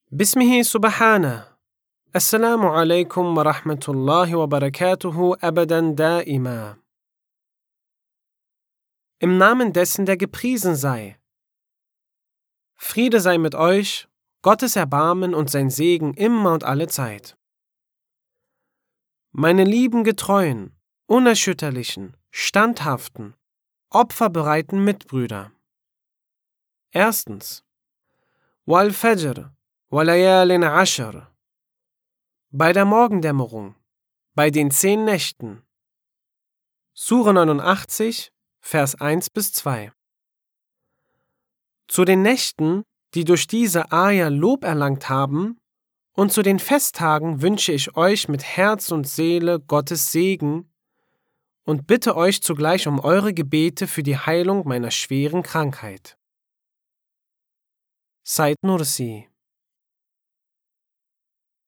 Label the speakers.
Speaker 1: باسمه سبحانه. السلام عليكم ورحمة الله وبركاته أبدا دائما. Im Namen dessen, der gepriesen sei. Friede sei mit euch, Gottes Erbarmen und sein Segen immer und alle Zeit. Meine lieben Getreuen, unerschütterlichen, standhaften, opferbereiten Mitbrüder. Erstens. Wal Fajr, walayalin ashar. Bei der Morgendämmerung, bei den 10 Nächten. Sure 89, Vers 1-2. Zu den Nächten, die durch diese Aja Lob erlangt haben, und zu den Festtagen wünsche ich euch mit Herz und Seele Gottes Segen und bitte euch zugleich um eure Gebete für die Heilung meiner schweren Krankheit. Said Nursi.